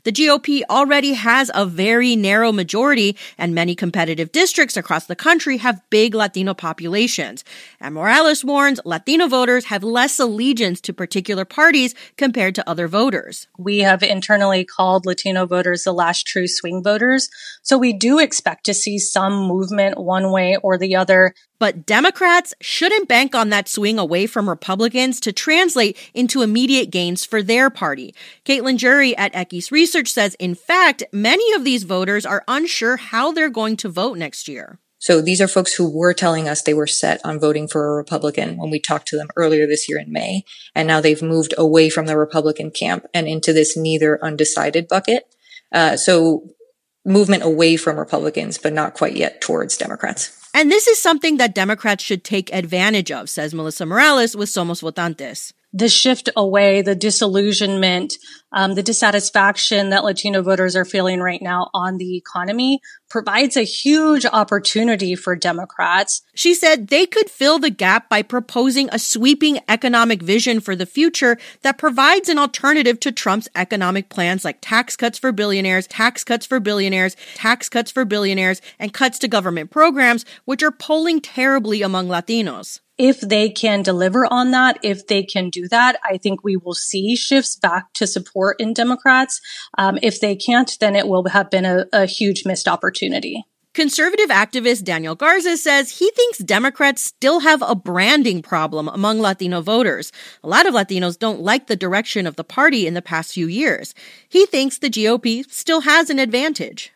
The GOP already has a very narrow majority, and many competitive districts across the country have big Latino populations. And Morales warns Latino voters have less allegiance to particular parties compared to other voters. We have internally called Latino voters the last true swing voters. So we do expect to see some movement one way or the other. But Democrats shouldn't bank on that swing away from Republicans to translate into immediate gains for their party. Caitlin Jury at Equis Research says, in fact, many of these voters are unsure how they're going to vote next year. So these are folks who were telling us they were set on voting for a Republican when we talked to them earlier this year in May. And now they've moved away from the Republican camp and into this neither undecided bucket. So movement away from Republicans, but not quite yet towards Democrats. And this is something that Democrats should take advantage of, says Melissa Morales with Somos Votantes. The shift away, the disillusionment, the dissatisfaction that Latino voters are feeling right now on the economy provides a huge opportunity for Democrats. She said they could fill the gap by proposing a sweeping economic vision for the future that provides an alternative to Trump's economic plans like tax cuts for billionaires, tax cuts for billionaires, tax cuts for billionaires, and cuts to government programs, which are polling terribly among Latinos. If they can deliver on that, if they can do that, I think we will see shifts back to support in Democrats. If they can't, then it will have been a huge missed opportunity. Conservative activist Daniel Garza says he thinks Democrats still have a branding problem among Latino voters. A lot of Latinos don't like the direction of the party in the past few years. He thinks the GOP still has an advantage.